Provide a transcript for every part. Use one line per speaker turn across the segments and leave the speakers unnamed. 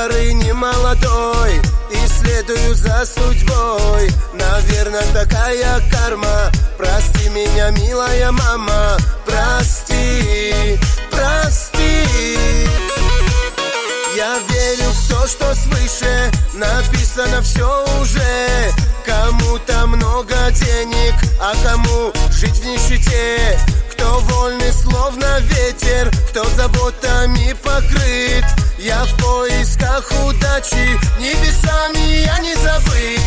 старый, не молодой, и следую за судьбой. Наверное, такая карма. Прости меня, милая мама, прости, прости. Я верю в то, что свыше написано все уже. Кому-то много денег, а кому жить в нищете. Кто вольный, словно ветер, кто заботами покрыт. Я в поисках удачи, небесами я не забыт.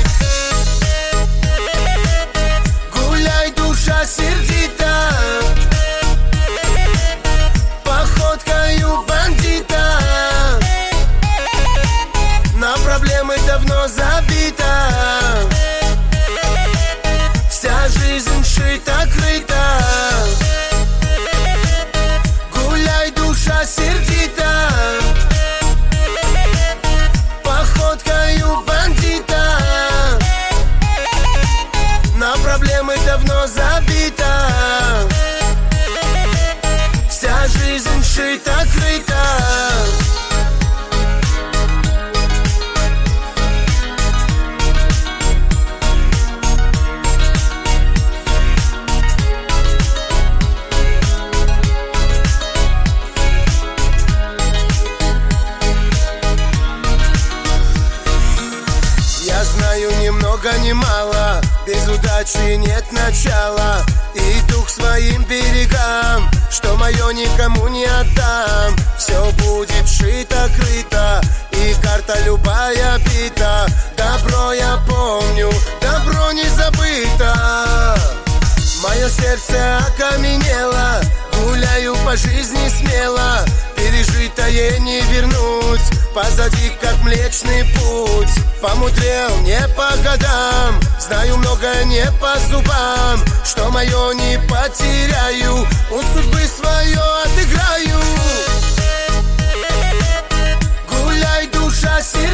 Гуляй, душа сердита, походкою бандита. На проблемы давно забита. Вся жизнь шита-крыта. Гуляй, душа сердита, походкою бандита. На проблемы давно забита. Вся жизнь шита-крыта. Я знаю ни много ни мало, без удачи нет начала. Иду к своим берегам, что мое никому не отдам. Все будет шито-крыто, и карта любая бита. Добро я помню, добро не забыто. Мое сердце окаменело, гуляю по жизни смело. Пережитое не вернуть, позади как Млечный Путь. Помудрел не по годам, знаю много не по зубам. Что мое не потеряю, у судьбы свое отыграю. Гуляй, душа сердца,